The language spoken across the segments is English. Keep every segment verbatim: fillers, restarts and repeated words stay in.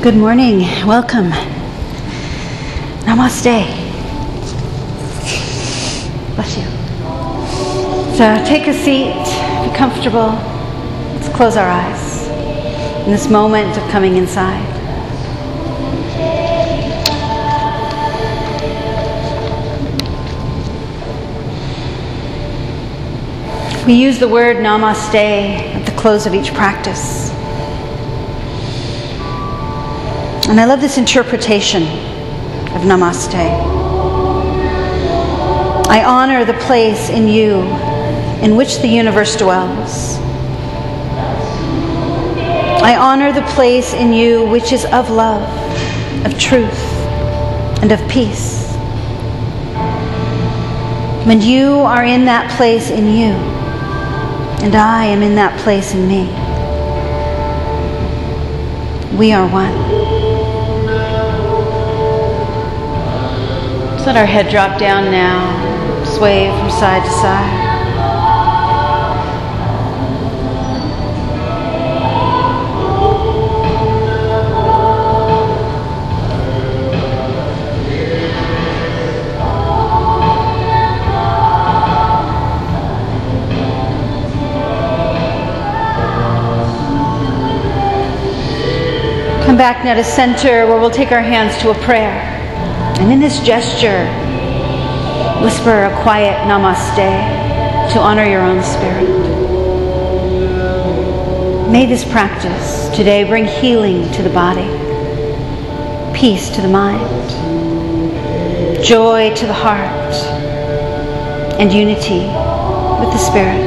Good morning. Welcome. Namaste. Bless you. So take a seat, be comfortable. Let's close our eyes in this moment of coming inside. We use the word namaste at the close of each practice. And I love this interpretation of namaste. I honor the place in you in which the universe dwells. I honor the place in you which is of love, of truth, and of peace. And you are in that place in you, and I am in that place in me. We are one. Let our head drop down now, sway from side to side. Come back now to center, where we'll take our hands to a prayer. And in this gesture, whisper a quiet namaste to honor your own spirit. May this practice today bring healing to the body, peace to the mind, joy to the heart, and unity with the spirit.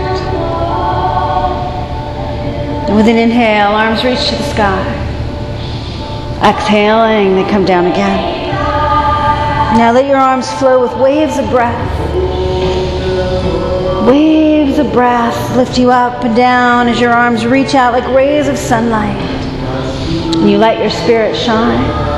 And with an inhale, arms reach to the sky. Exhaling, they come down again. Now let your arms flow with waves of breath. Waves of breath lift you up and down as your arms reach out like rays of sunlight. And you let your spirit shine.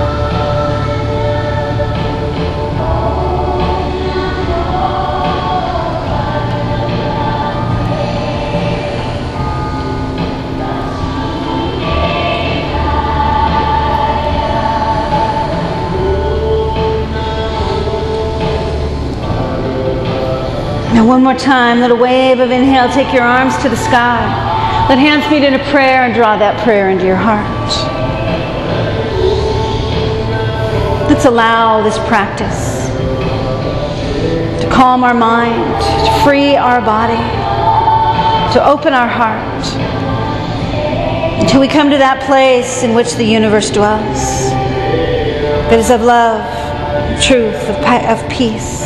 Now one more time, let a wave of inhale, take your arms to the sky. Let hands meet in a prayer and draw that prayer into your heart. Let's allow this practice to calm our mind, to free our body, to open our heart, until we come to that place in which the universe dwells, that is of love, truth, of, of peace,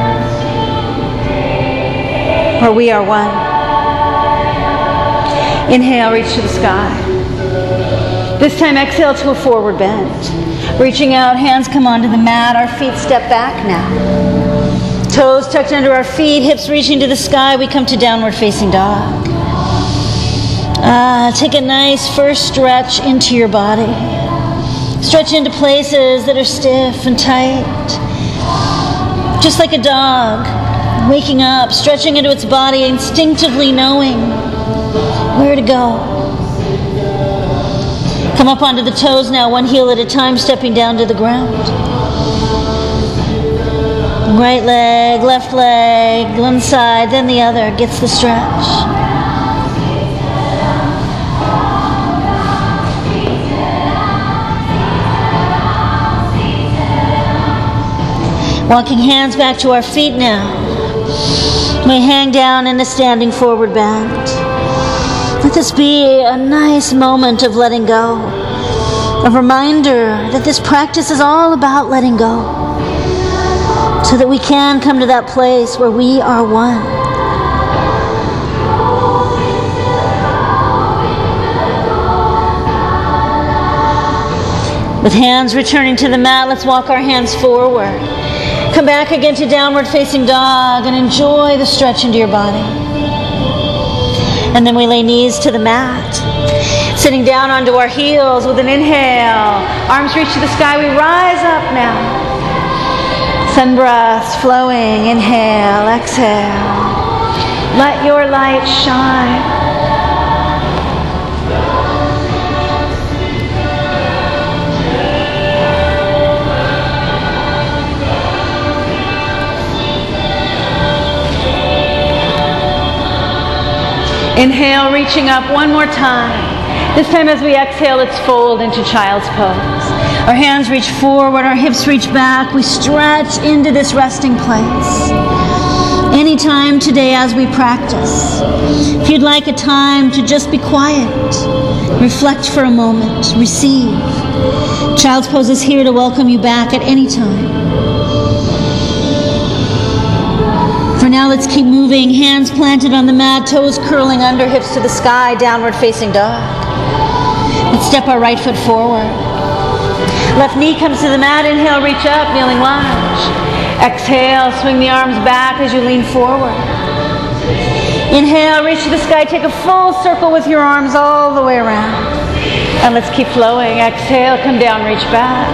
where we are one. Inhale, reach to the sky. This time exhale to a forward bend. Reaching out, hands come onto the mat, our feet step back now. Toes tucked under our feet, hips reaching to the sky, we come to downward facing dog. Ah, take a nice first stretch into your body. Stretch into places that are stiff and tight. Just like a dog. Waking up, stretching into its body, instinctively knowing where to go. Come up onto the toes now, one heel at a time, stepping down to the ground. Right leg, left leg, one side, then the other, gets the stretch. Walking hands back to our feet now. We hang down in a standing forward bend. Let this be a nice moment of letting go. A reminder that this practice is all about letting go, so that we can come to that place where we are one. With hands returning to the mat, let's walk our hands forward. Come back again to downward facing dog and enjoy the stretch into your body. And then we lay knees to the mat. Sitting down onto our heels with an inhale. Arms reach to the sky. We rise up now. Sun breaths flowing. Inhale, exhale. Let your light shine. Inhale, reaching up one more time. This time as we exhale, let's fold into child's pose. Our hands reach forward, our hips reach back. We stretch into this resting place. Anytime today as we practice, if you'd like a time to just be quiet, reflect for a moment, receive. Child's pose is here to welcome you back at any time. For now, let's keep moving. Hands planted on the mat, toes curling under, hips to the sky, downward facing dog. Let's step our right foot forward. Left knee comes to the mat. Inhale, reach up, kneeling lunge. Exhale, swing the arms back as you lean forward. Inhale, reach to the sky. Take a full circle with your arms all the way around. And let's keep flowing. Exhale, come down, reach back.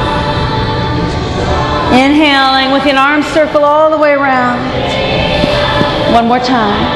Inhaling with an arm circle all the way around. One more time.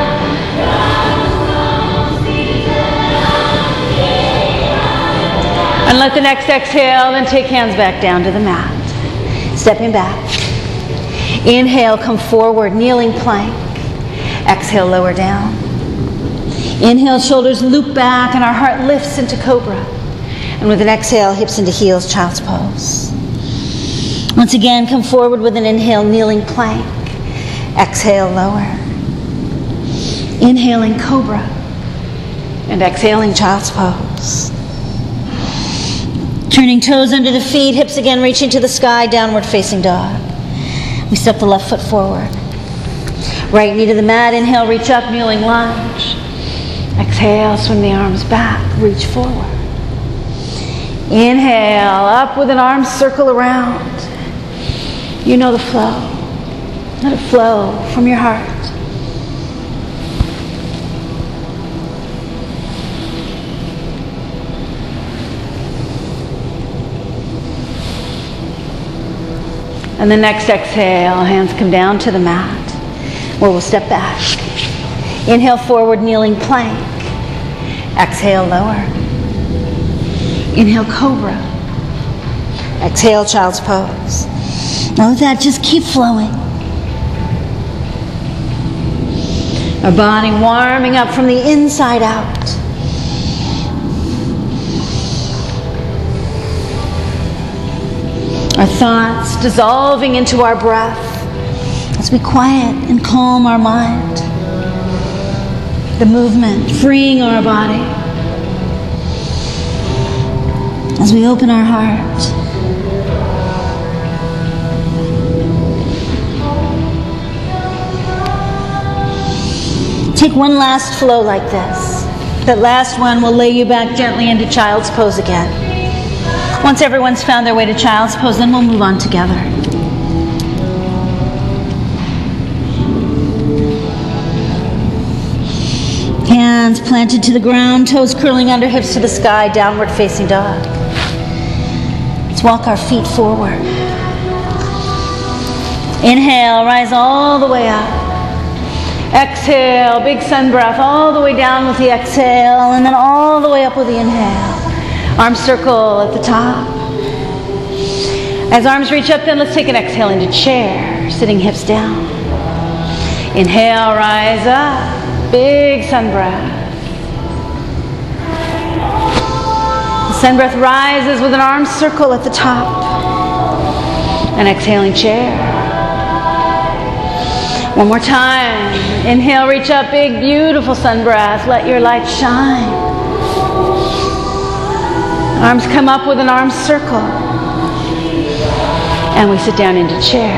And let the next exhale, then take hands back down to the mat. Stepping back. Inhale, come forward, kneeling plank. Exhale, lower down. Inhale, shoulders loop back and our heart lifts into cobra. And with an exhale, hips into heels, child's pose. Once again, come forward with an inhale, kneeling plank. Exhale, lower. Inhaling cobra. And exhaling child's pose. Turning toes under the feet, hips again reaching to the sky, downward facing dog. We step the left foot forward. Right knee to the mat, inhale, reach up, kneeling lunge. Exhale, swing the arms back, reach forward. Inhale, up with an arm circle around. You know the flow. Let it flow from your heart. And the next exhale, hands come down to the mat, where we'll step back. Inhale, forward, kneeling plank. Exhale, lower. Inhale, cobra. Exhale, child's pose. Now with that, just keep flowing. Our body warming up from the inside out. Our thoughts dissolving into our breath as we quiet and calm our mind. The movement freeing our body as we open our heart. Take one last flow like this. That last one will lay you back gently into child's pose again. Once everyone's found their way to child's pose, then we'll move on together. Hands planted to the ground, toes curling under, hips to the sky, downward facing dog. Let's walk our feet forward. Inhale, rise all the way up. Exhale, big sun breath all the way down with the exhale, and then all the way up with the inhale. Arm circle at the top. As arms reach up, then let's take an exhale into chair, sitting hips down. Inhale, rise up, big sun breath. The sun breath rises with an arm circle at the top. And exhaling chair. One more time. Inhale, reach up, big, beautiful sun breath. Let your light shine. Arms come up with an arm circle. And we sit down into chair.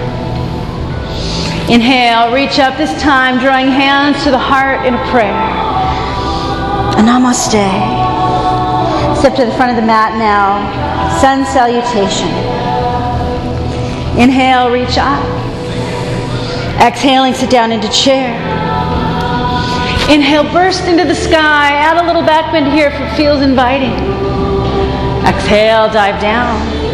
Inhale, reach up, this time drawing hands to the heart in a prayer. A namaste. Step to the front of the mat now. Sun salutation. Inhale, reach up. Exhaling, sit down into chair. Inhale, burst into the sky. Add a little back bend here if it feels inviting. Exhale, dive down.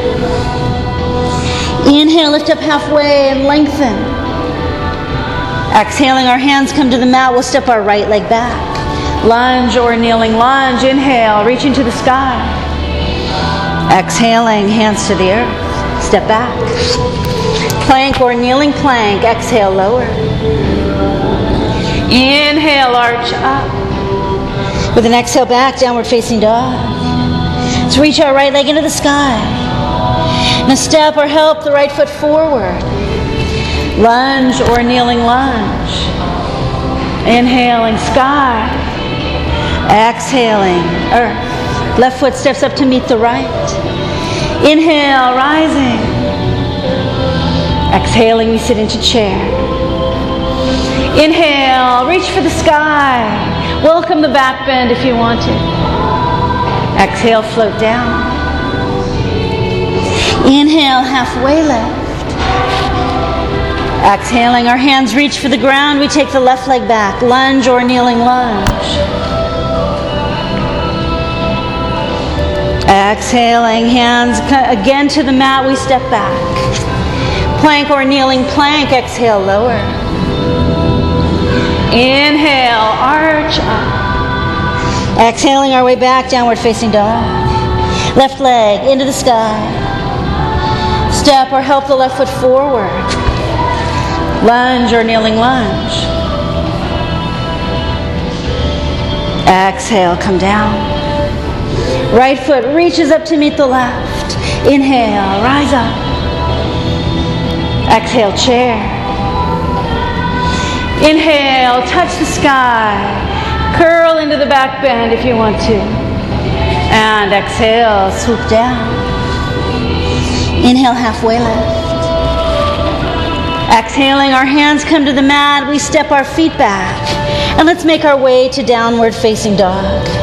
Inhale, lift up halfway and lengthen. Exhaling, our hands come to the mat. We'll step our right leg back. Lunge or kneeling lunge. Inhale, reaching to the sky. Exhaling, hands to the earth. Step back. Plank or kneeling plank. Exhale, lower. Inhale, arch up. With an exhale back, downward facing dog. Let's reach our right leg into the sky. Now step or help the right foot forward. Lunge or kneeling lunge. Inhaling sky. Exhaling earth. Left foot steps up to meet the right. Inhale, rising. Exhaling, we sit into chair. Inhale, reach for the sky. Welcome the back bend if you want to. Exhale, float down. Inhale, halfway lift. Exhaling, our hands reach for the ground. We take the left leg back. Lunge or kneeling lunge. Exhaling, hands again to the mat. We step back. Plank or kneeling plank. Exhale, lower. Inhale, arch up. Exhaling our way back, downward facing dog. Left leg into the sky. Step or help the left foot forward. Lunge or kneeling lunge. Exhale, come down. Right foot reaches up to meet the left. Inhale, rise up. Exhale, chair. Inhale, touch the sky. Curl into the back bend if you want to. And exhale, swoop down. Inhale, halfway lift. Exhaling, our hands come to the mat. We step our feet back. And let's make our way to downward facing dog.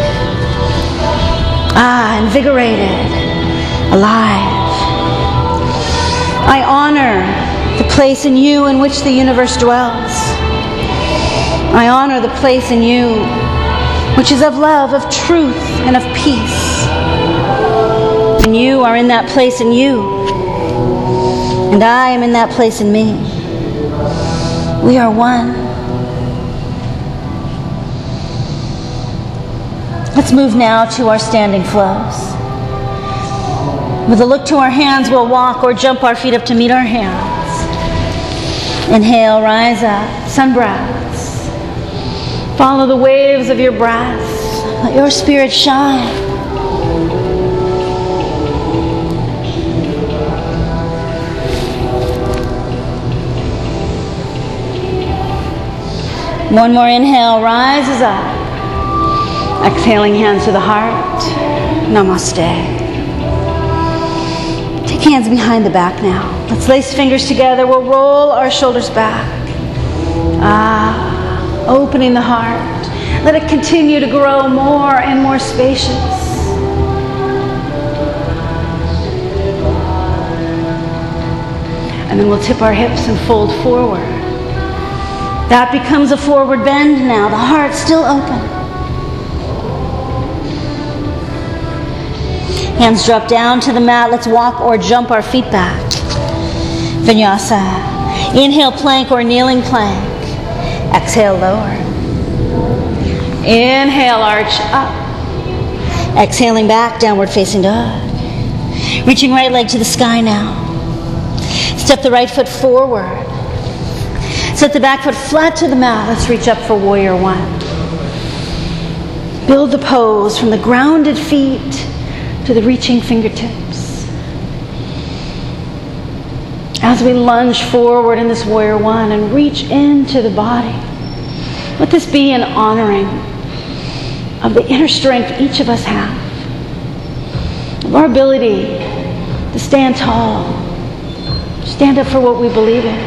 Ah, invigorated, alive. I honor the place in you in which the universe dwells. I honor the place in you which is of love, of truth, and of peace. And you are in that place in you. And I am in that place in me. We are one. Let's move now to our standing flows. With a look to our hands, we'll walk or jump our feet up to meet our hands. Inhale, rise up, sun breaths. Follow the waves of your breath. Let your spirit shine. One more inhale, rises up. Exhaling, hands to the heart. Namaste. Take hands behind the back now. Let's lace fingers together. We'll roll our shoulders back. Ah. Opening the heart. Let it continue to grow more and more spacious. And then we'll tip our hips and fold forward. That becomes a forward bend now. The heart still open. Hands drop down to the mat. Let's walk or jump our feet back. Vinyasa. Inhale, plank or kneeling plank. Exhale, lower. Inhale, arch up. Exhaling back, downward facing dog. Reaching right leg to the sky now. Step the right foot forward. Set the back foot flat to the mat. Let's reach up for warrior one. Build the pose from the grounded feet to the reaching fingertips. As we lunge forward in this warrior one and reach into the body, let this be an honoring of the inner strength each of us have, of our ability to stand tall, stand up for what we believe in.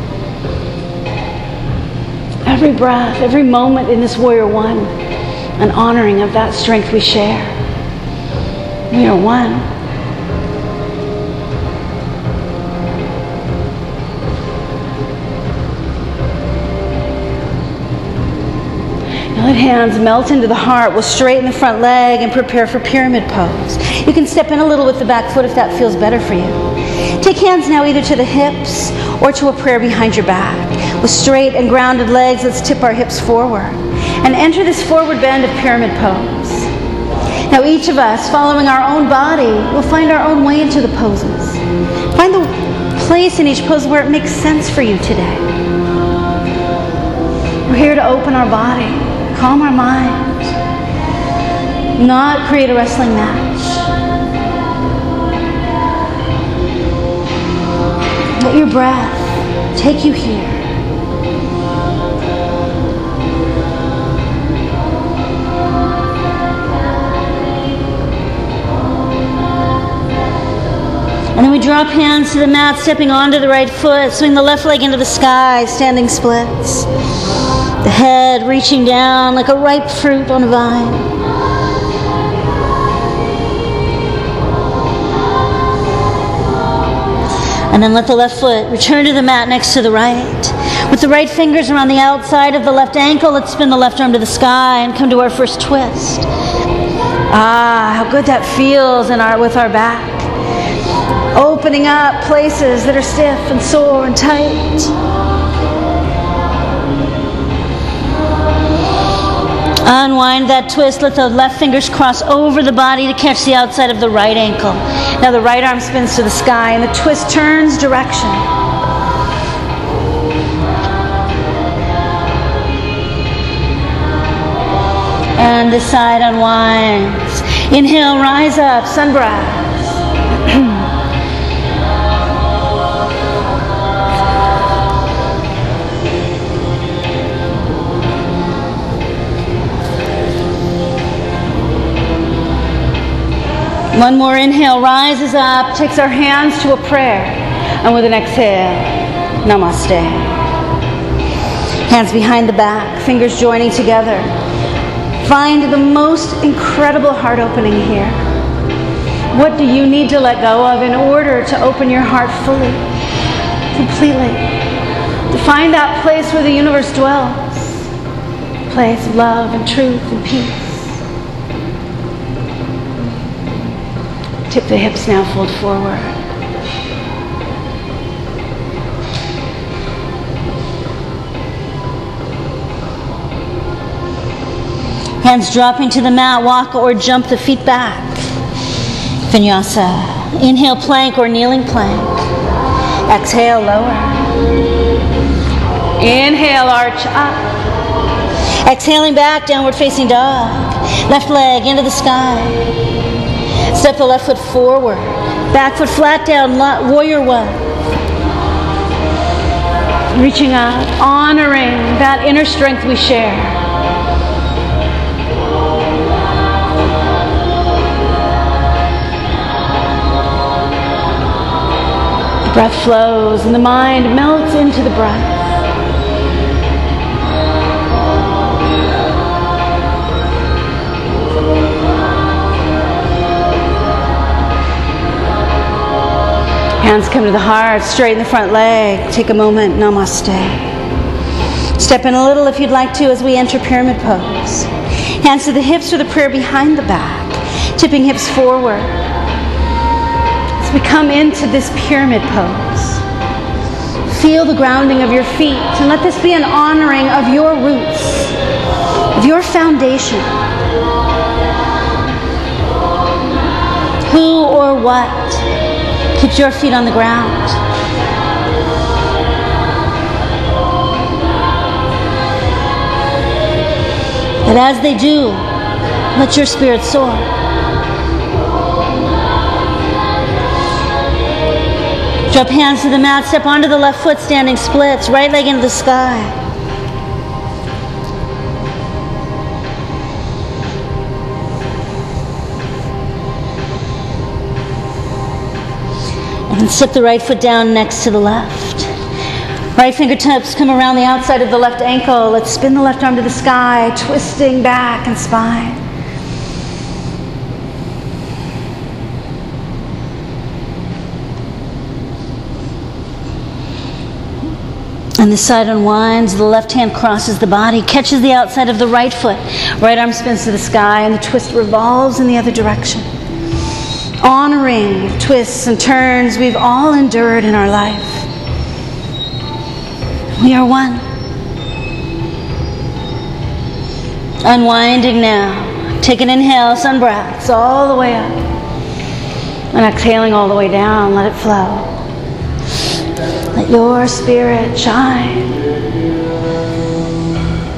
Every breath, every moment in this warrior one, an honoring of that strength we share. We are one. Let hands melt into the heart. We'll straighten the front leg and prepare for pyramid pose. You can step in a little with the back foot if that feels better for you. Take hands now either to the hips or to a prayer behind your back. With straight and grounded legs, let's tip our hips forward and enter this forward bend of pyramid pose. Now each of us, following our own body, will find our own way into the poses. Find the place in each pose where it makes sense for you today. We're here to open our body, calm our mind, not create a wrestling match. Let your breath take you here. And then we drop hands to the mat, stepping onto the right foot. Swing the left leg into the sky, standing splits. The head reaching down like a ripe fruit on a vine. And then let the left foot return to the mat next to the right. With the right fingers around the outside of the left ankle, let's spin the left arm to the sky and come to our first twist. Ah, how good that feels in our with our back. Opening up places that are stiff and sore and tight. Unwind that twist. Let the left fingers cross over the body to catch the outside of the right ankle. Now the right arm spins to the sky and the twist turns direction. And the side unwinds. Inhale, rise up, sun breath. One more inhale, rises up, takes our hands to a prayer. And with an exhale, namaste. Hands behind the back, fingers joining together. Find the most incredible heart opening here. What do you need to let go of in order to open your heart fully, completely? To find that place where the universe dwells. A place of love and truth and peace. Tip the hips now, fold forward. Hands dropping to the mat, walk or jump the feet back. Vinyasa. Inhale, plank or kneeling plank. Exhale, lower. Inhale, arch up. Exhaling back, downward facing dog. Left leg into the sky. Step the left foot forward. Back foot flat down, warrior one. Reaching up, honoring that inner strength we share. The breath flows and the mind melts into the breath. Hands come to the heart, straighten the front leg. Take a moment, namaste. Step in a little if you'd like to as we enter pyramid pose. Hands to the hips or the prayer behind the back. Tipping hips forward. As we come into this pyramid pose, feel the grounding of your feet and let this be an honoring of your roots, of your foundation. Who or what keeps your feet on the ground? And as they do, let your spirit soar. Drop hands to the mat, step onto the left foot, standing splits, right leg into the sky. And step the right foot down next to the left. Right fingertips come around the outside of the left ankle. Let's spin the left arm to the sky, twisting back and spine. And the side unwinds, the left hand crosses the body, catches the outside of the right foot. Right arm spins to the sky and the twist revolves in the other direction. Honoring twists and turns we've all endured in our life. We are one. Unwinding now. Take an inhale, sun breaths all the way up. And exhaling all the way down, let it flow. Let your spirit shine.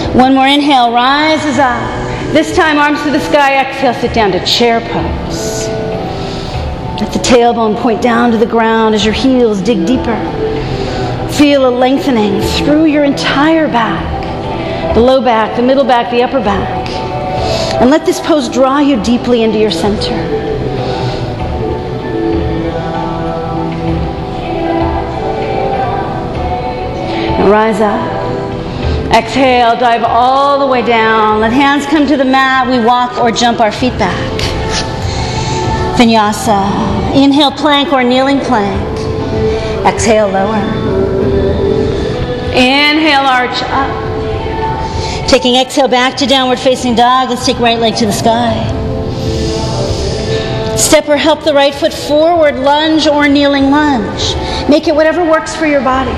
One more inhale, rises up. This time, arms to the sky. Exhale, sit down to chair pose. Let the tailbone point down to the ground as your heels dig deeper. Feel a lengthening through your entire back. The low back, the middle back, the upper back. And let this pose draw you deeply into your center. Now rise up. Exhale, dive all the way down. Let hands come to the mat. We walk or jump our feet back. Vinyasa. Inhale, plank or kneeling plank. Exhale, lower. Inhale, arch up. Taking exhale back to downward facing dog. Let's take right leg to the sky. Step or help the right foot forward, lunge or kneeling lunge. Make it whatever works for your body.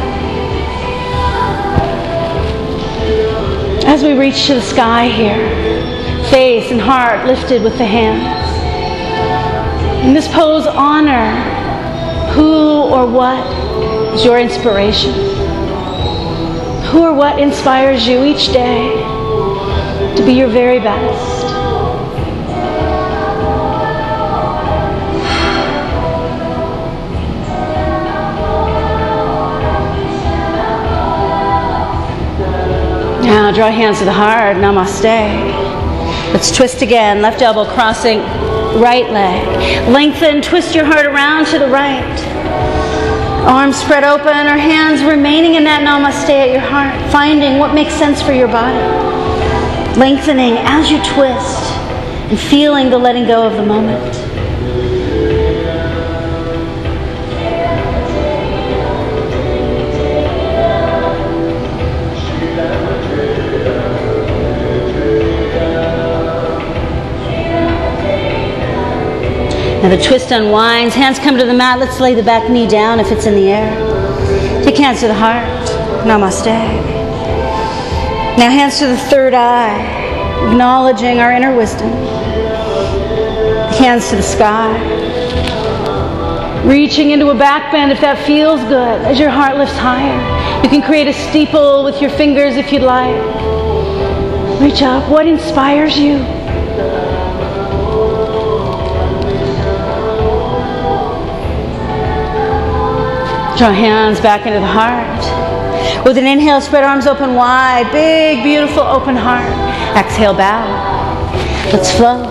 As we reach to the sky here, face and heart lifted with the hands. In this pose, honor who or what is your inspiration. Who or what inspires you each day to be your very best. Now draw hands to the heart, namaste. Let's twist again, left elbow crossing right leg. Lengthen, twist your heart around to the right. Arms spread open or hands remaining in that namaste at your heart, finding what makes sense for your body. Lengthening as you twist and feeling the letting go of the moment. Now the twist unwinds, hands come to the mat. Let's lay the back knee down if it's in the air. Take hands to the heart, namaste. Now hands to the third eye, acknowledging our inner wisdom. Hands to the sky. Reaching into a back bend if that feels good as your heart lifts higher. You can create a steeple with your fingers if you'd like. Reach up, what inspires you? Draw hands back into the heart. With an inhale, spread arms open wide. Big, beautiful, open heart. Exhale, bow. Let's flow.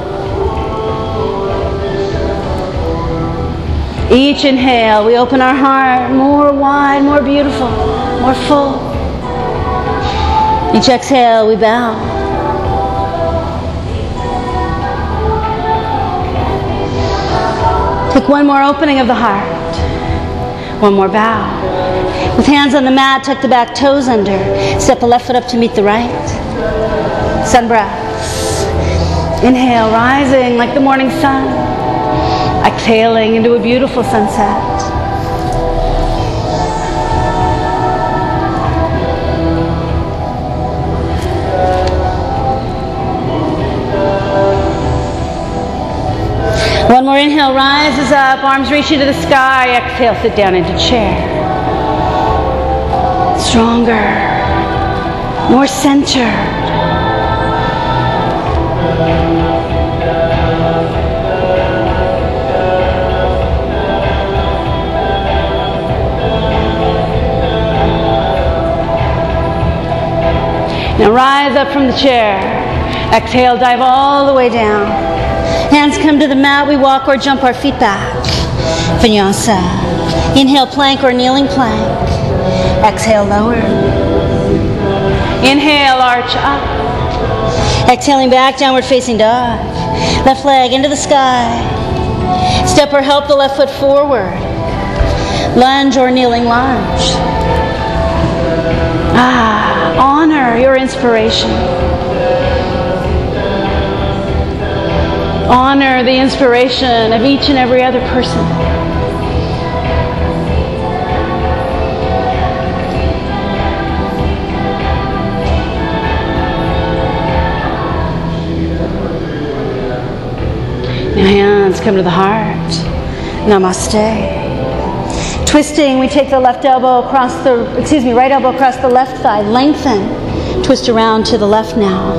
Each inhale, we open our heart more wide, more beautiful, more full. Each exhale, we bow. Take one more opening of the heart. One more bow. With hands on the mat, tuck the back toes under. Step the left foot up to meet the right. Sun breaths. Inhale, rising like the morning sun. Exhaling into a beautiful sunset. One more inhale, rises up, arms reaching to the sky. Exhale, sit down into chair. Stronger, more centered. Now rise up from the chair. Exhale, dive all the way down. Hands come to the mat, we walk or jump our feet back. Vinyasa. Inhale, plank or kneeling plank. Exhale, lower. Inhale, arch up. Exhaling back, downward facing dog. Left leg into the sky. Step or help the left foot forward. Lunge or kneeling lunge. Ah, honor your inspiration. Honor the inspiration of each and every other person. Now hands come to the heart. Namaste. Twisting, we take the left elbow across the, excuse me, right elbow across the left thigh. Lengthen. Twist around to the left now.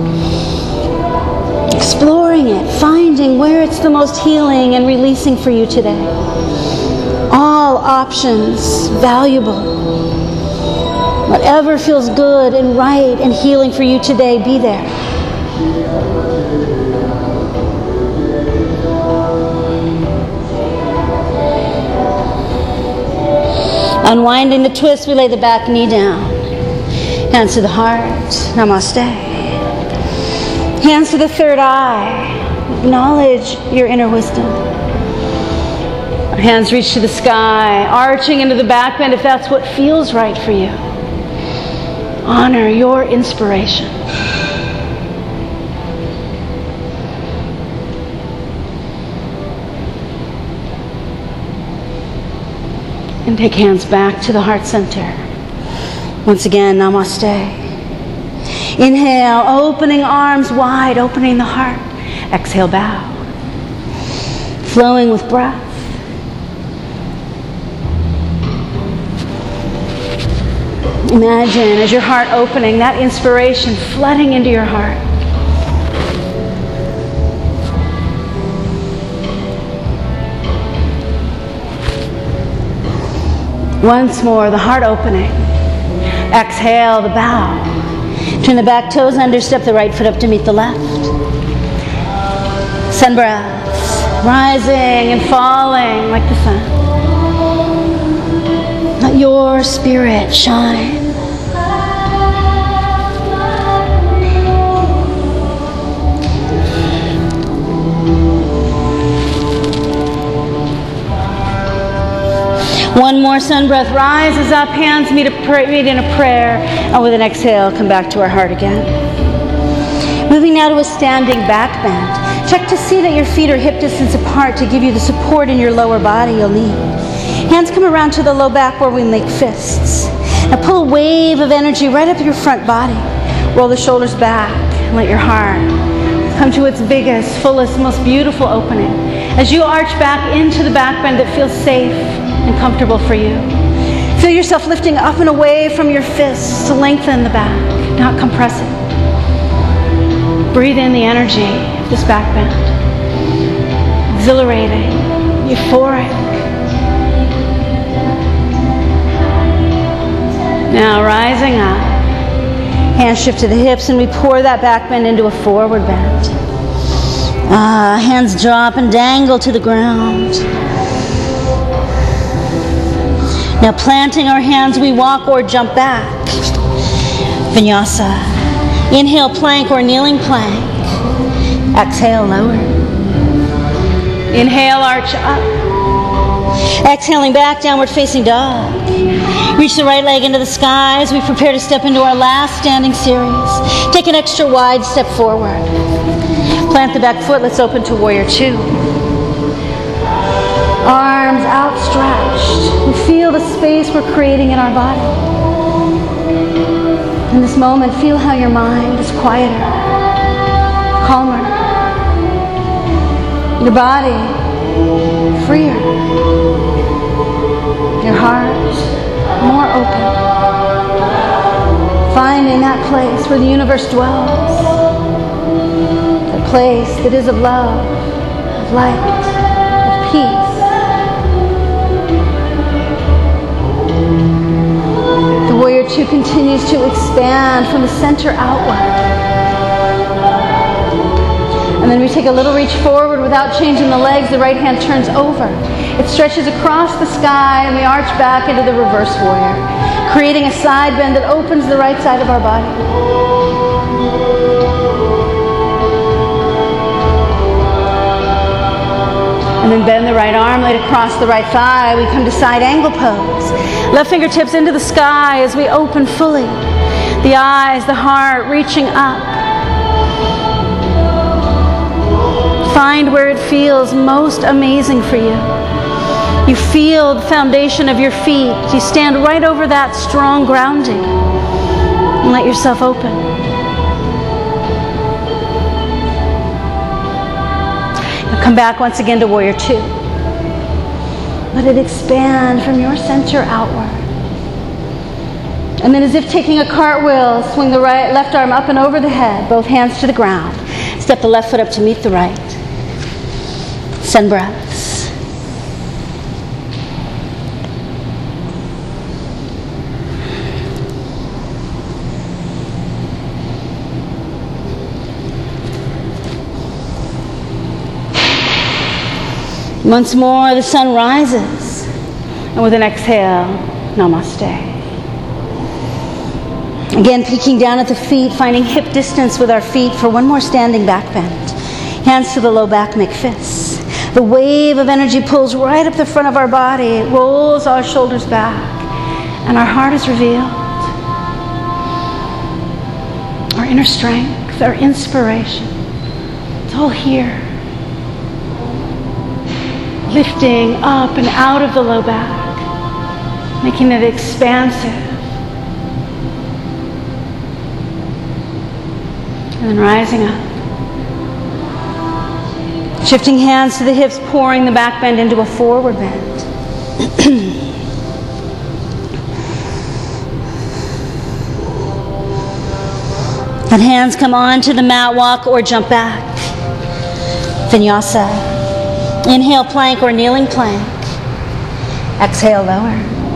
Exploring it, finding where it's the most healing and releasing for you today. All options valuable. Whatever feels good and right and healing for you today, be there. Unwinding the twist, we lay the back knee down. Hands to the heart. Namaste. Hands to the third eye. Acknowledge your inner wisdom. Our hands reach to the sky, arching into the back bend if that's what feels right for you. Honor your inspiration. And take hands back to the heart center. Once again, namaste. Inhale, opening arms wide, opening the heart. Exhale, bow. Flowing with breath. Imagine as your heart opening, that inspiration flooding into your heart. Once more, the heart opening. Exhale, the bow. Turn the back toes under, step the right foot up to meet the left. Sun breaths, rising and falling like the sun. Let your spirit shine. One more sun breath, rises up, hands meet, a pray, meet in a prayer, and with an exhale, come back to our heart again. Moving now to a standing back bend. Check to see that your feet are hip distance apart to give you the support in your lower body you'll need. Hands come around to the low back where we make fists. Now pull a wave of energy right up your front body. Roll the shoulders back and let your heart come to its biggest, fullest, most beautiful opening. As you arch back into the back bend that feels safe and comfortable for you. Feel yourself lifting up and away from your fists to lengthen the back, not compress it. Breathe in the energy of this back bend. Exhilarating, euphoric. Now rising up, hands shift to the hips and we pour that back bend into a forward bend. Ah, hands drop and dangle to the ground. Now planting our hands, we walk or jump back. Vinyasa. Inhale, plank or kneeling plank. Exhale, lower. Inhale, arch up. Exhaling back, downward facing dog. Reach the right leg into the sky as we prepare to step into our last standing series. Take an extra wide step forward. Plant the back foot, let's open to warrior two. Arms outstretched. We feel the space we're creating in our body. In this moment, feel how your mind is quieter, calmer. Your body freer. Your heart more open. Finding that place where the universe dwells. That place that is of love, of light, of peace. The warrior two continues to expand from the center outward. And then we take a little reach forward without changing the legs. The right hand turns over. It stretches across the sky and we arch back into the reverse warrior, creating a side bend that opens the right side of our body. And then bend the right arm, laid across the right thigh. We come to side angle pose. Left fingertips into the sky as we open fully. The eyes, the heart reaching up. Find where it feels most amazing for you. You feel the foundation of your feet. You stand right over that strong grounding. And let yourself open. Now come back once again to warrior two. Let it expand from your center outward. And then, as if taking a cartwheel, swing the right, left arm up and over the head, both hands to the ground. Step the left foot up to meet the right. Send breaths. Once more, the sun rises. And with an exhale, namaste. Again, peeking down at the feet, finding hip distance with our feet for one more standing back bend. Hands to the low back, make fists. The wave of energy pulls right up the front of our body. It rolls our shoulders back. And our heart is revealed. Our inner strength, our inspiration. It's all here. Lifting up and out of the low back, making it expansive. And then rising up. Shifting hands to the hips, pouring the back bend into a forward bend. Let hands come onto the mat, walk or jump back. Vinyasa. Inhale, plank or kneeling plank. Exhale, lower.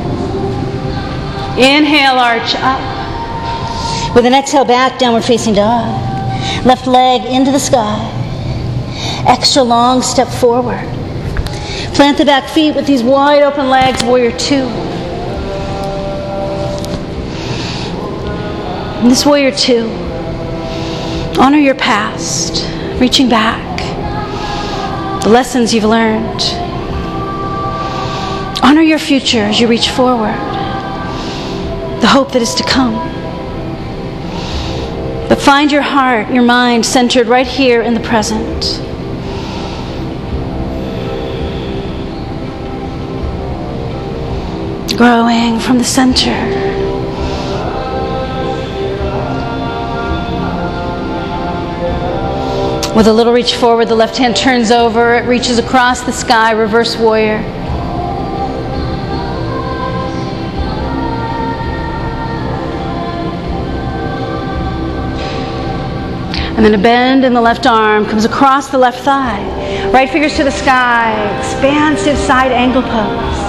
Inhale, arch up. With an exhale, back, downward facing dog. Left leg into the sky. Extra long step forward. Plant the back feet with these wide open legs, warrior two. In this warrior two, honor your past, reaching back. The lessons you've learned. Honor your future as you reach forward. The hope that is to come. But find your heart, your mind centered right here in the present. Growing from the center. With a little reach forward, the left hand turns over, it reaches across the sky, reverse warrior. And then a bend in the left arm comes across the left thigh. Right fingers to the sky, expansive side angle pose.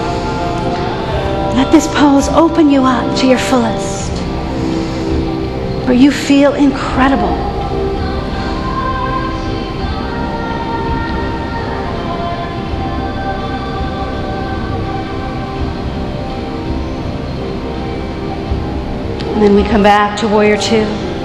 Let this pose open you up to your fullest, where you feel incredible. And then we come back to warrior two.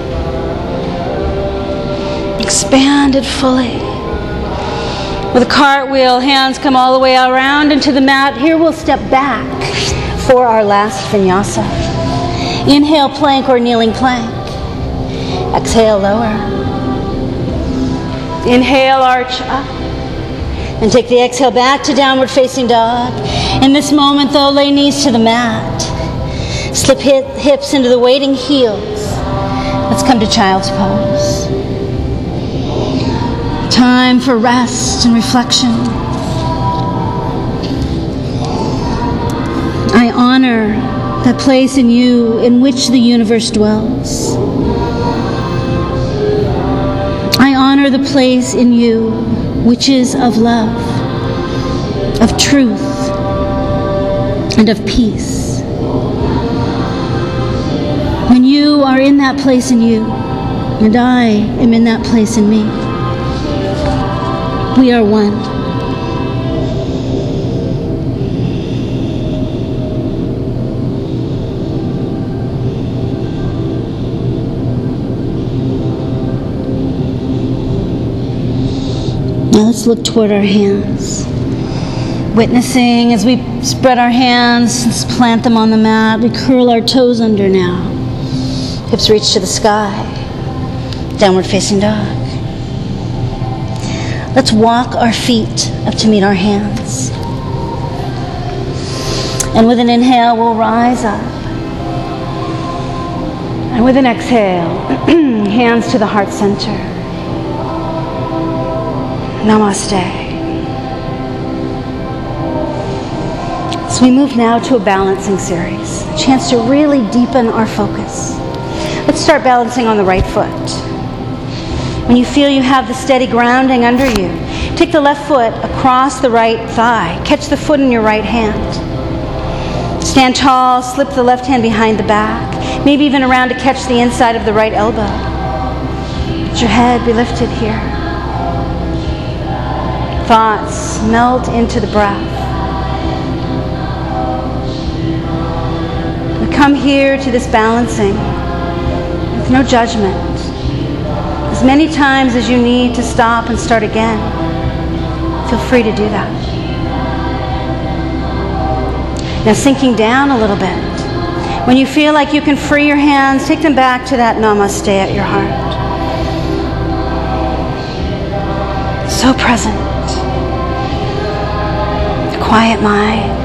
Expanded fully. With a cartwheel, hands come all the way around into the mat. Here we'll step back for our last vinyasa. Inhale, plank or kneeling plank. Exhale, lower. Inhale, arch up. And take the exhale back to downward facing dog. In this moment, though, lay knees to the mat. Slip hip, hips into the waiting heels. Let's come to child's pose. Time for rest and reflection. I honor that place in you in which the universe dwells. I honor the place in you which is of love, of truth, and of peace. When you are in that place in you, and I am in that place in me, we are one. Now let's look toward our hands. Witnessing as we spread our hands, let's plant them on the mat. We curl our toes under now. Hips reach to the sky. Downward facing dog. Let's walk our feet up to meet our hands. And with an inhale, we'll rise up. And with an exhale, hands to the heart center. Namaste. Let's So we move now to a balancing series, a chance to really deepen our focus. Let's start balancing on the right foot. When you feel you have the steady grounding under you, take the left foot across the right thigh. Catch the foot in your right hand. Stand tall, slip the left hand behind the back, maybe even around to catch the inside of the right elbow. Let your head be lifted here. Thoughts melt into the breath. We come here to this balancing with no judgment. As many times as you need to stop and start again, feel free to do that. Now sinking down a little bit. When you feel like you can free your hands, take them back to that namaste at your heart. So present. The quiet mind.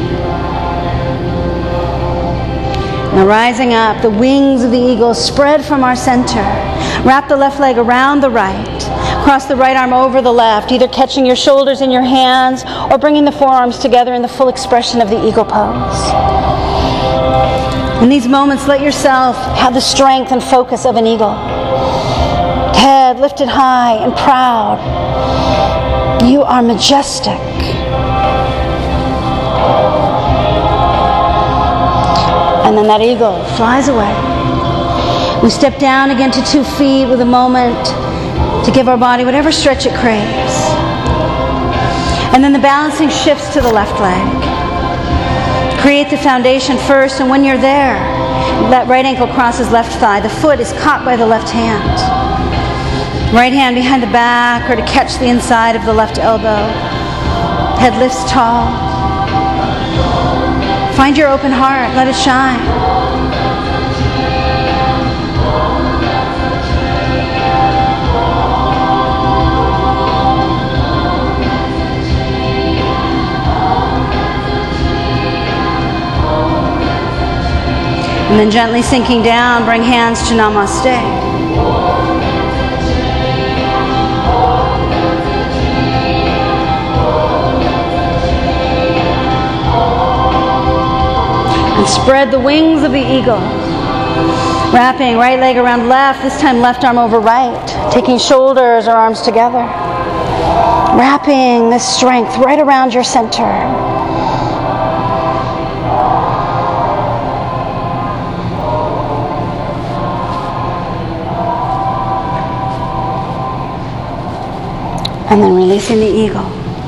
Now rising up, the wings of the eagle spread from our center. Wrap the left leg around the right. Cross the right arm over the left, either catching your shoulders in your hands or bringing the forearms together in the full expression of the eagle pose. In these moments, let yourself have the strength and focus of an eagle. Head lifted high and proud. You are majestic. And then that eagle flies away. We step down again to two feet with a moment to give our body whatever stretch it craves. And then the balancing shifts to the left leg. Create the foundation first, and when you're there, that right ankle crosses left thigh. The foot is caught by the left hand. Right hand behind the back or to catch the inside of the left elbow. Head lifts tall. Find your open heart. Let it shine. And then gently sinking down, bring hands to namaste. And spread the wings of the eagle. Wrapping right leg around left, this time left arm over right. Taking shoulders or arms together. Wrapping this strength right around your center. And then releasing the eagle.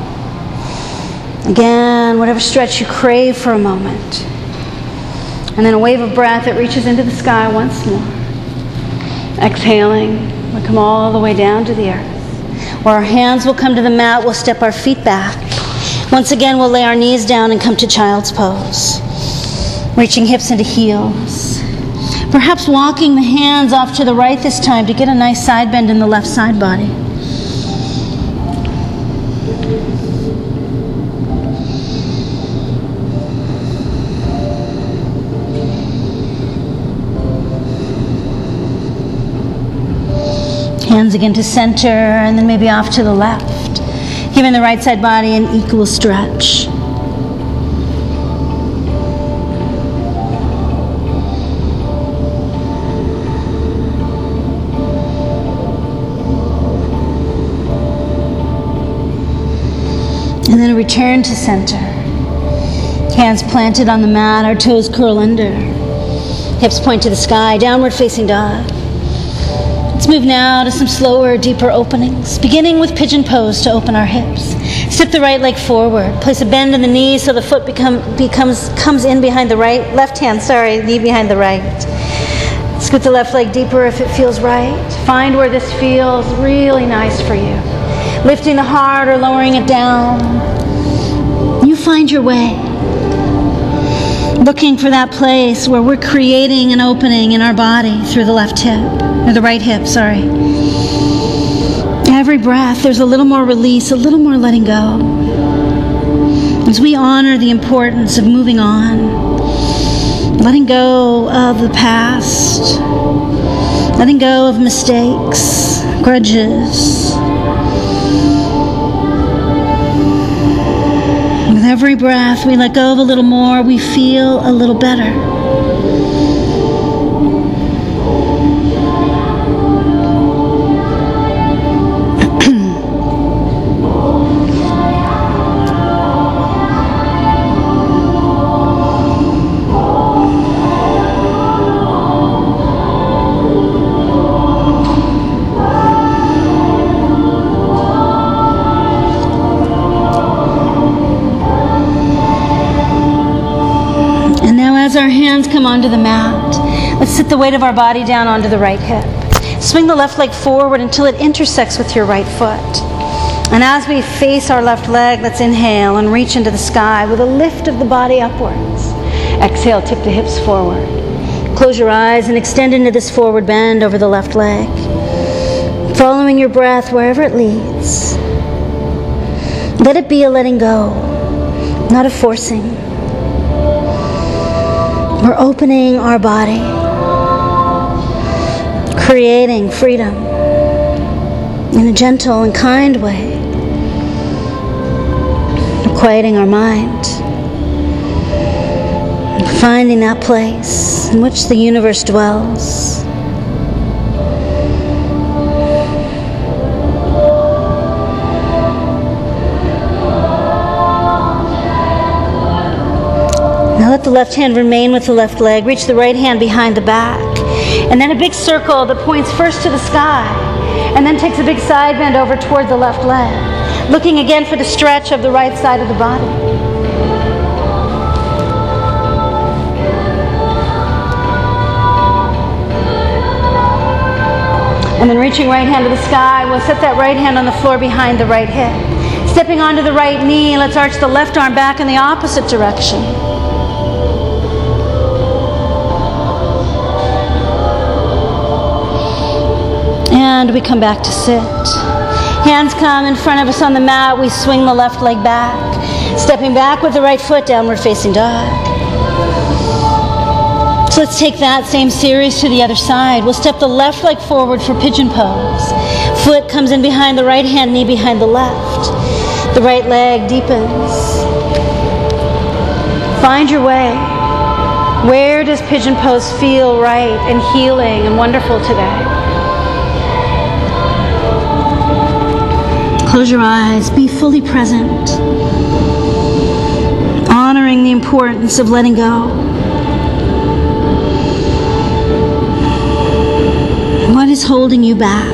Again, whatever stretch you crave for a moment. And then a wave of breath that reaches into the sky once more. Exhaling, we come all the way down to the earth. Where our hands will come to the mat, we'll step our feet back. Once again, we'll lay our knees down and come to child's pose. Reaching hips into heels. Perhaps walking the hands off to the right this time to get a nice side bend in the left side body. Hands again to center, and then maybe off to the left. Giving the right side body an equal stretch. And then a return to center. Hands planted on the mat, our toes curl under. Hips point to the sky, downward facing dog. Let's move now to some slower, deeper openings, beginning with pigeon pose to open our hips. Step the right leg forward. Place a bend in the knees so the foot become, becomes comes in behind the right, left hand, sorry, knee behind the right. Scoot the left leg deeper if it feels right. Find where this feels really nice for you. Lifting the heart or lowering it down. You find your way. Looking for that place where we're creating an opening in our body through the left hip, or the right hip, sorry. Every breath, there's a little more release, a little more letting go. As we honor the importance of moving on, letting go of the past, letting go of mistakes, grudges. With every breath, we let go of a little more, we feel a little better. As our hands come onto the mat, let's sit the weight of our body down onto the right hip. Swing the left leg forward until it intersects with your right foot. And as we face our left leg, let's inhale and reach into the sky with a lift of the body upwards. Exhale, tip the hips forward. Close your eyes and extend into this forward bend over the left leg, following your breath wherever it leads. Let it be a letting go, not a forcing. We're opening our body, creating freedom in a gentle and kind way, quieting our mind, finding that place in which the universe dwells. Now let the left hand remain with the left leg. Reach the right hand behind the back. And then a big circle that points first to the sky and then takes a big side bend over toward the left leg. Looking again for the stretch of the right side of the body. And then reaching right hand to the sky, we'll set that right hand on the floor behind the right hip. Stepping onto the right knee, let's arch the left arm back in the opposite direction. And we come back to sit. Hands come in front of us on the mat. We swing the left leg back. Stepping back with the right foot, downward facing dog. So let's take that same series to the other side. We'll step the left leg forward for pigeon pose. Foot comes in behind the right hand, knee behind the left. The right leg deepens. Find your way. Where does pigeon pose feel right and healing and wonderful today? Close your eyes, be fully present, honoring the importance of letting go. What is holding you back?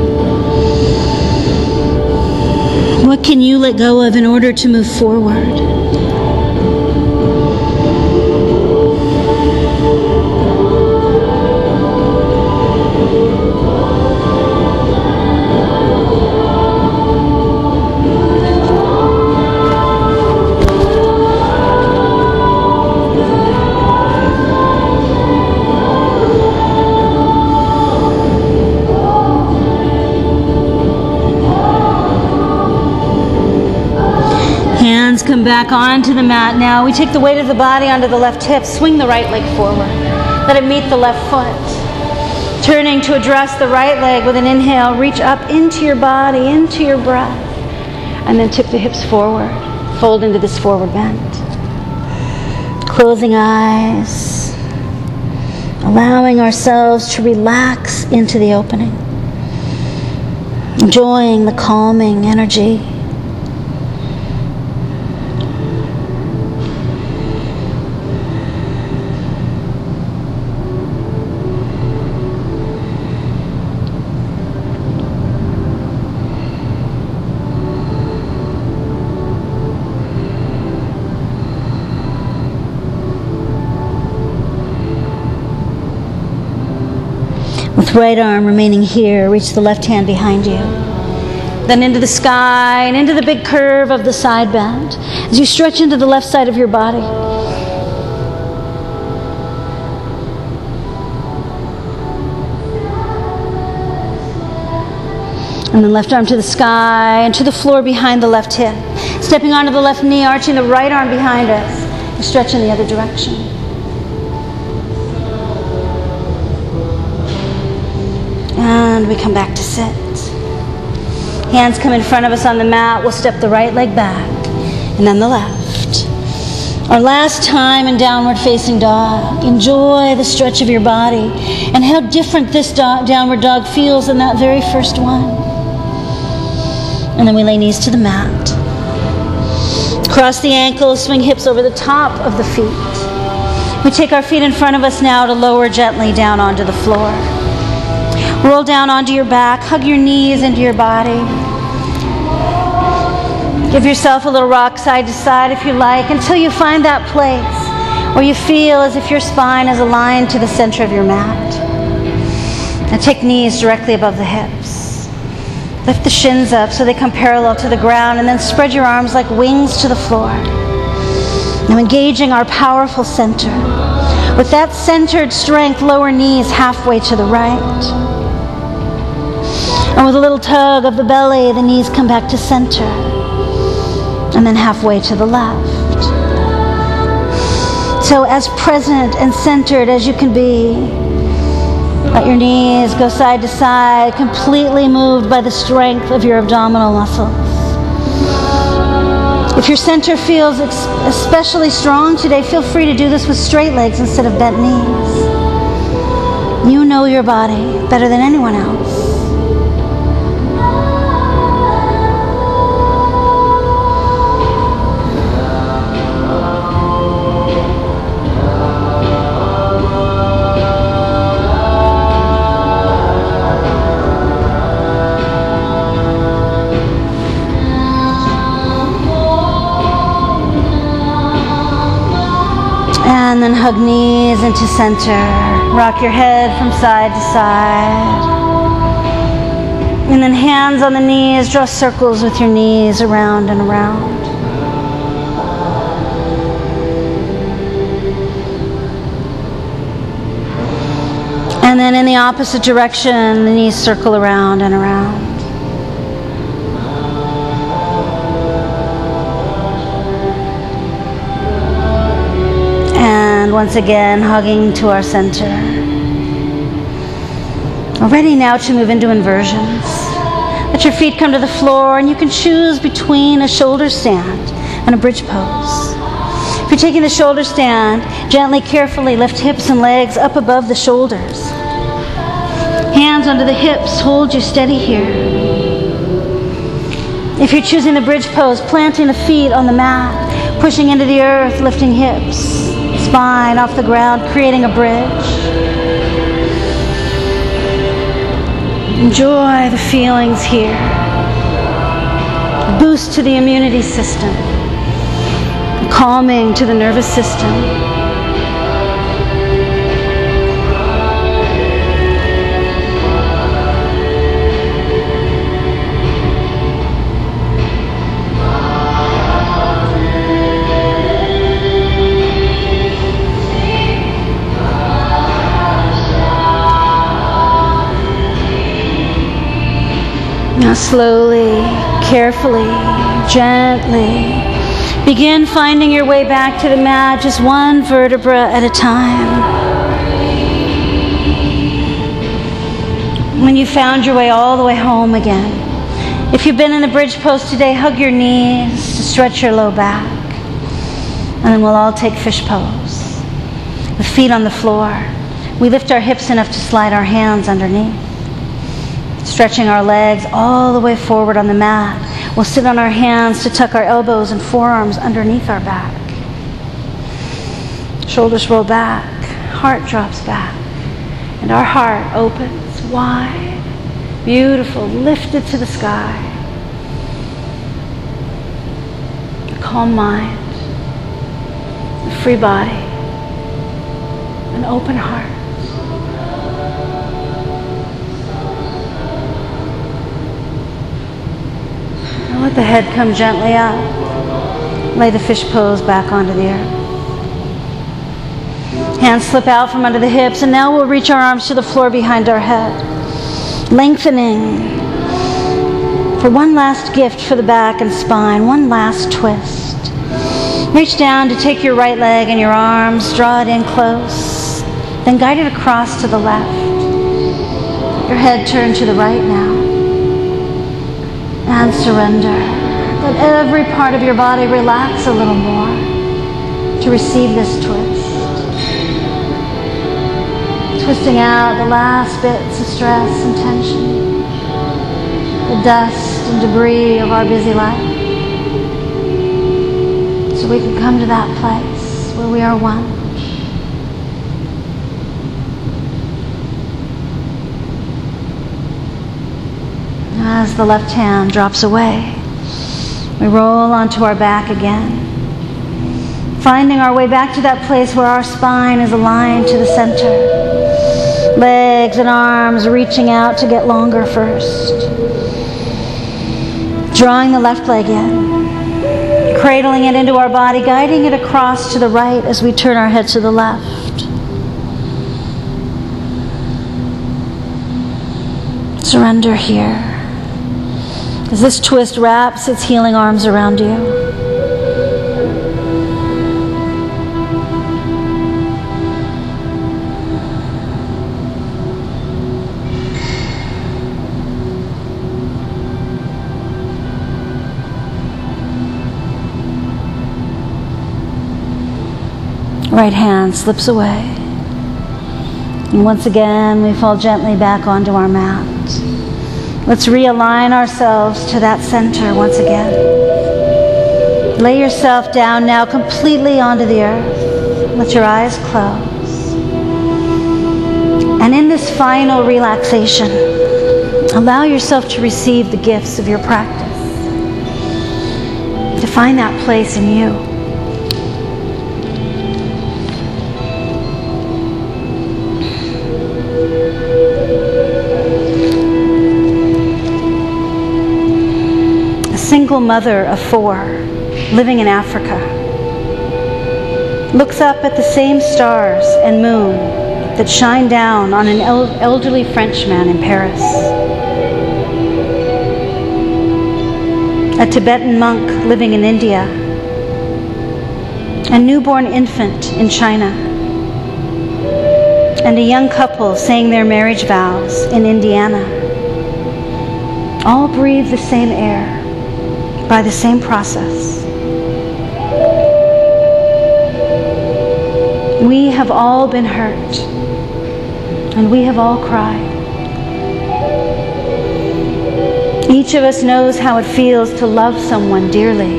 What can you let go of in order to move forward? Come back onto the mat now. We take the weight of the body onto the left hip. Swing the right leg forward. Let it meet the left foot. Turning to address the right leg with an inhale. Reach up into your body, into your breath. And then tip the hips forward. Fold into this forward bend. Closing eyes. Allowing ourselves to relax into the opening. Enjoying the calming energy. With right arm remaining here, reach the left hand behind you. Then into the sky and into the big curve of the side bend as you stretch into the left side of your body. And then left arm to the sky and to the floor behind the left hip. Stepping onto the left knee, arching the right arm behind us. And stretch in the other direction. And we come back to sit. Hands come in front of us on the mat. We'll step the right leg back and then the left. Our last time in downward facing dog. Enjoy the stretch of your body and how different this do- downward dog feels than that very first one. And then we lay knees to the mat. Cross the ankles, swing hips over the top of the feet. We take our feet in front of us now to lower gently down onto the floor. Roll down onto your back, hug your knees into your body. Give yourself a little rock side to side if you like, until you find that place where you feel as if your spine is aligned to the center of your mat. Now take knees directly above the hips. Lift the shins up so they come parallel to the ground, and then spread your arms like wings to the floor. Now engaging our powerful center. With that centered strength, lower knees halfway to the right. And with a little tug of the belly, the knees come back to center. And then halfway to the left. So as present and centered as you can be, let your knees go side to side, completely moved by the strength of your abdominal muscles. If your center feels ex- especially strong today, feel free to do this with straight legs instead of bent knees. You know your body better than anyone else. And then hug knees into center. Rock your head from side to side. And then hands on the knees, draw circles with your knees around and around. And then in the opposite direction, the knees circle around and around. And once again, hugging to our center. We're ready now to move into inversions. Let your feet come to the floor, and you can choose between a shoulder stand and a bridge pose. If you're taking the shoulder stand, gently, carefully lift hips and legs up above the shoulders. Hands under the hips, hold you steady here. If you're choosing the bridge pose, planting the feet on the mat, pushing into the earth, lifting hips, spine off the ground, creating a bridge. Enjoy the feelings here. Boost to the immunity system. Calming to the nervous system. Now slowly, carefully, gently, begin finding your way back to the mat, just one vertebra at a time. When you found your way all the way home again, if you've been in the bridge pose today, hug your knees to stretch your low back. And then we'll all take fish pose. With feet on the floor, we lift our hips enough to slide our hands underneath. Stretching our legs all the way forward on the mat. We'll sit on our hands to tuck our elbows and forearms underneath our back. Shoulders roll back, heart drops back, and our heart opens wide, beautiful, lifted to the sky. A calm mind, a free body, an open heart. Let the head come gently up. Lay the fish pose back onto the earth. Hands slip out from under the hips, and now we'll reach our arms to the floor behind our head. Lengthening for one last gift for the back and spine, one last twist. Reach down to take your right leg and your arms, draw it in close, then guide it across to the left. Your head turned to the right now. And surrender. Let every part of your body relax a little more. to receive this twist. Twisting out the last bits of stress and tension, the dust and debris of our busy life, so we can come to that place where we are one. As the left hand drops away, we roll onto our back again, finding our way back to that place where our spine is aligned to the center. Legs and arms reaching out to get longer first. Drawing the left leg in, cradling it into our body, guiding it across to the right as we turn our head to the left. Surrender here as this twist wraps its healing arms around you. Right hand slips away. And once again, we fall gently back onto our mat. Let's realign ourselves to that center once again. Lay yourself down now completely onto the earth. Let your eyes close. And in this final relaxation, allow yourself to receive the gifts of your practice. To find that place in you. Single mother of four, living in Africa, looks up at the same stars and moon that shine down on an el- elderly Frenchman in Paris. A Tibetan monk living in India. A newborn infant in China. And a young couple saying their marriage vows in Indiana. All breathe the same air, by the same process. We have all been hurt, and we have all cried. Each of us knows how it feels to love someone dearly.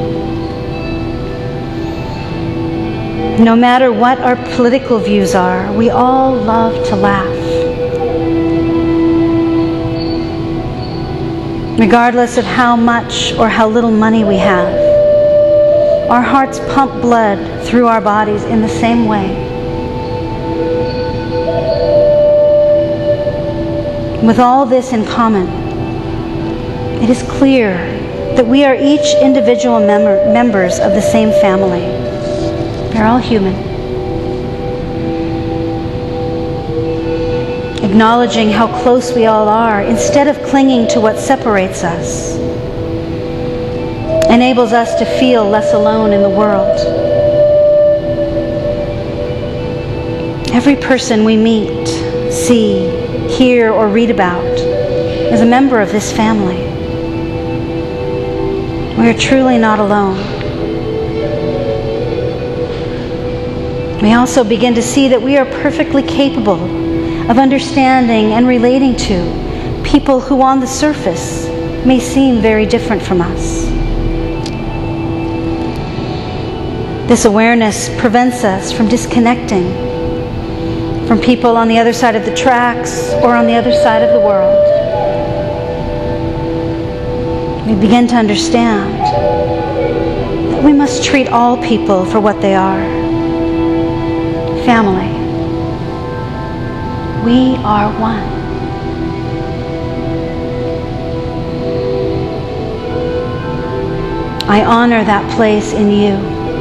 No matter what our political views are, we all love to laugh. Regardless of how much or how little money we have, our hearts pump blood through our bodies in the same way. With all this in common, it is clear that we are each individual mem- members of the same family. We're all human. Acknowledging how close we all are, instead of clinging to what separates us, enables us to feel less alone in the world. Every person we meet, see, hear, or read about is a member of this family. We are truly not alone. We also begin to see that we are perfectly capable of understanding and relating to people who on the surface may seem very different from us. This awareness prevents us from disconnecting from people on the other side of the tracks or on the other side of the world. We begin to understand that we must treat all people for what they are. Family. We are one. I honor that place in you,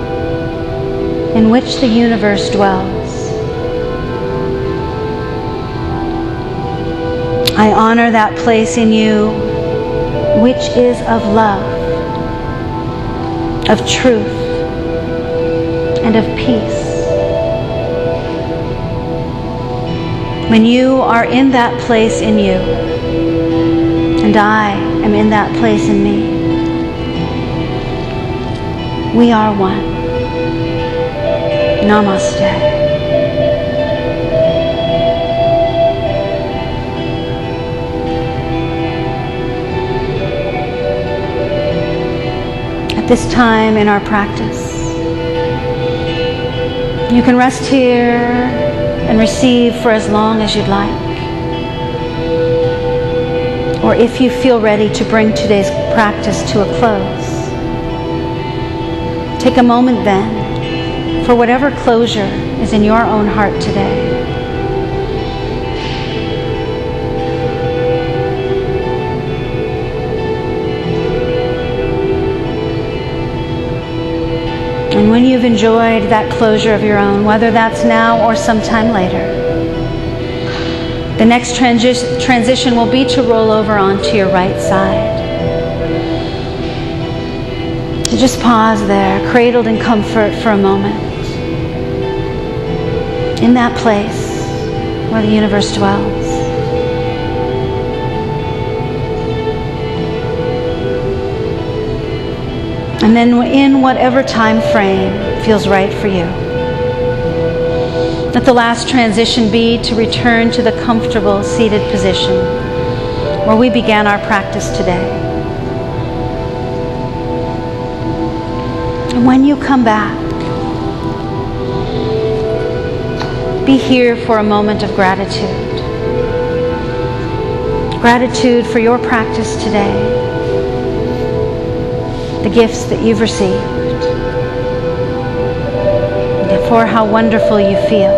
in which the universe dwells. I honor that place in you, which is of love, of truth, and of peace. When you are in that place in you, and I am in that place in me, we are one. Namaste. This time in our practice, you can rest here and receive for as long as you'd like. Or if you feel ready to bring today's practice to a close, take a moment then for whatever closure is in your own heart today. And when you've enjoyed that closure of your own, whether that's now or sometime later, the next transi- transition will be to roll over onto your right side. So just pause there, cradled in comfort for a moment, in that place where the universe dwells. And then in whatever time frame feels right for you, let the last transition be to return to the comfortable seated position where we began our practice today. And when you come back, be here for a moment of gratitude. Gratitude for your practice today, the gifts that you've received, and for how wonderful you feel.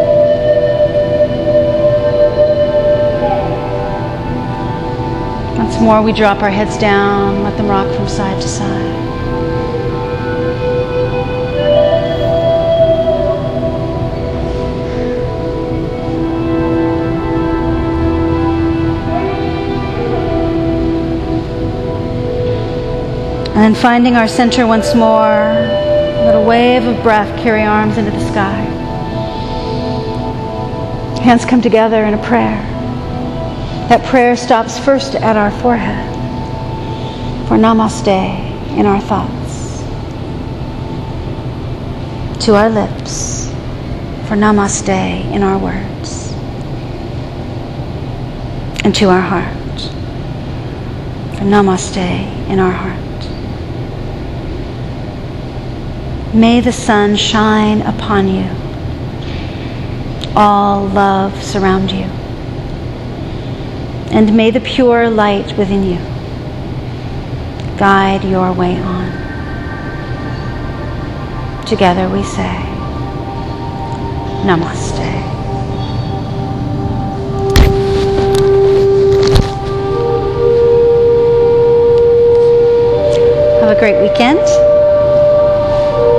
Once more, we drop our heads down, let them rock from side to side. And then finding our center once more, let a wave of breath carry arms into the sky. Hands come together in a prayer. That prayer stops first at our forehead for namaste in our thoughts, to our lips for namaste in our words, and to our heart for namaste in our heart. May the sun shine upon you. All love surround you. And may the pure light within you guide your way on. Together we say, Namaste. Have a great weekend.